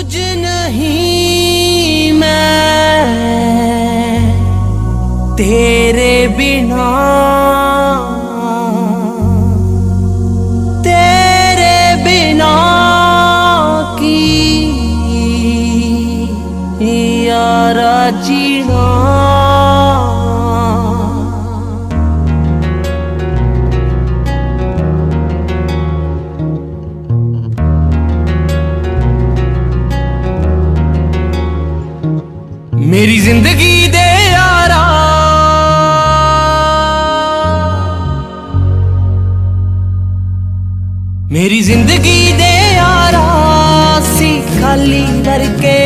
कुछ नहीं मैं तेरे बिना, तेरे बिना की यारा जीना। मेरी जिंदगी दे यारा, मेरी जिंदगी दे यारा सी खाली करके।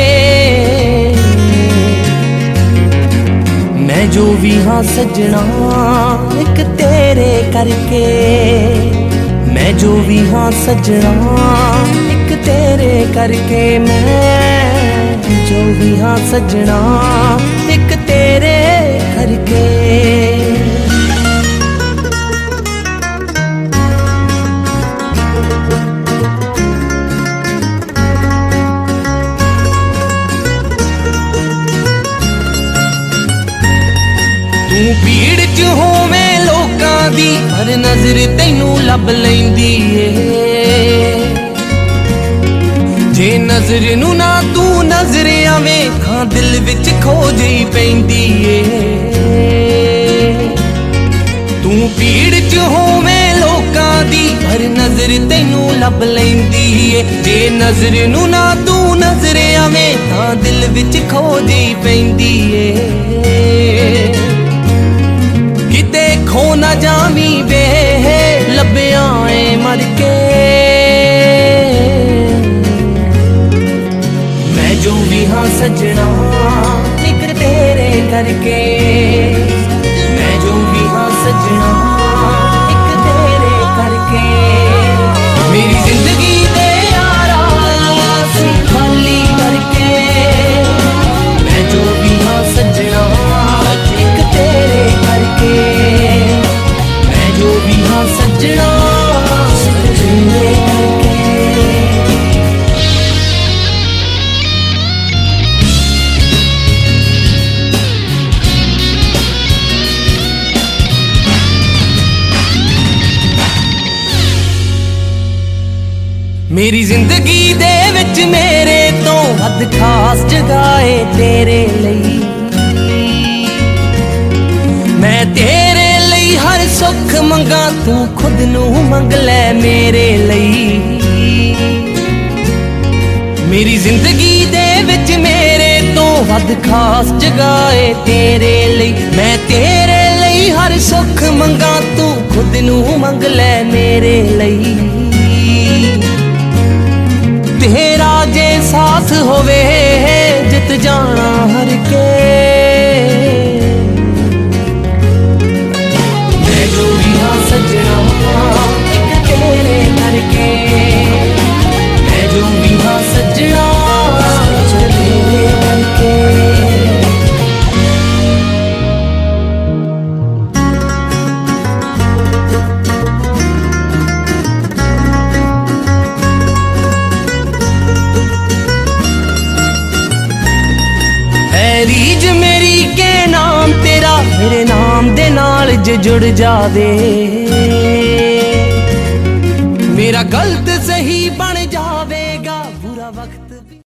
मैं जो भी हाँ सजना एक तेरे करके। मैं जो भी हाँ सजना एक तेरे करके। मैं जो भी हाँ सजना एक तेरे करके। तू भीड़ च होवें लोकां दी पर नजर तैनू लब लैंदी ए। जे नजर नू ना तू नजर आवें तां दिल विच खोज ही पैंदी ए। तू भीड़ च होवें लोकां दी पर नजर तैनू लब लैंदी ए। जे नजर नू ना तू नजर आवें तां दिल विच खोज ही पैंदी ए। किते खो ना जावी वे लब्बिया ए मर के। मैं जो भी हाँ सजना एक तेरे करके। मैं जो भी हाँ सजना एक तेरे करके। मेरी जिंदगी दे यारा सी खाली करके। मैं जो भी हाँ सजना एक तेरे करके। मैं जो भी हाँ सजना तेरे करके। मेरी जिंदगी दे विच मेरे तो हद खास जगाए तेरे लई। मैं तेरे लई हर सुख मंगा तू खुद नू मंग ले मेरे लई। मेरी जिंदगी दे विच मेरे तो हद खास जगाए तेरे लई। मैं तेरे लई हर सुख मंगा तू खुद नू मंग ले मेरे लई। तेरा जे साथ होवे जित जाना हर के। मैं जो भी हाँ सजना एक तेरे करके। मैं जो भी हाँ सजना तेरे करके। रीज मेरी के नाम तेरा मेरे नाम दे नाल जे जुड़ जावे। मेरा गलत सही बन जावेगा बुरा वक्त।